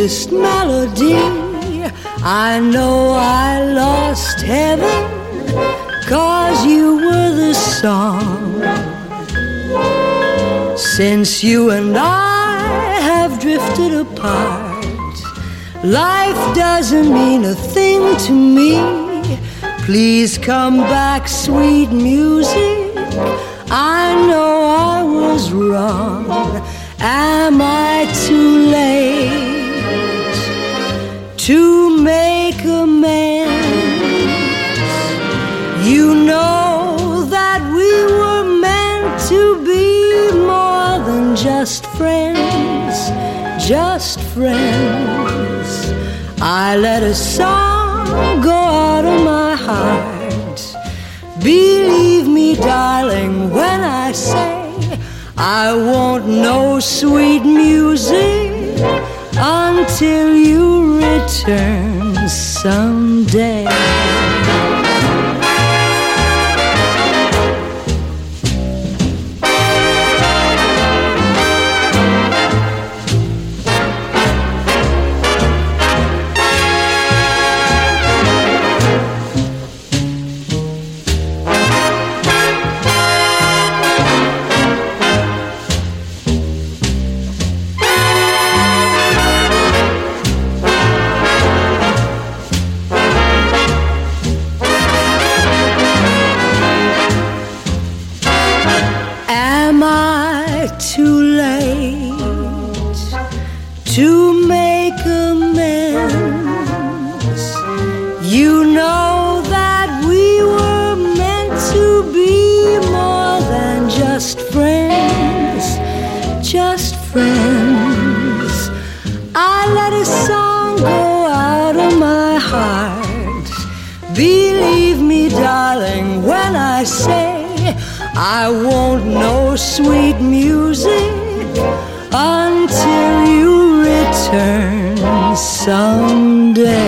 sweetest melody. I know I lost heaven, 'cause you were the song. Since you and I have drifted apart, life doesn't mean a thing to me. Please come back, sweet music. I know I was wrong. Am I too late to make amends? You know that we were meant to be more than just friends, just friends. I let a song go out of my heart. Believe me, darling, when I say I won't know sweet music until you return someday. Too late to make amends. You know that we were meant to be more than just friends, just friends. I let a song go out of my heart. Believe me, darling, when I say I won't know sweet music until you return someday.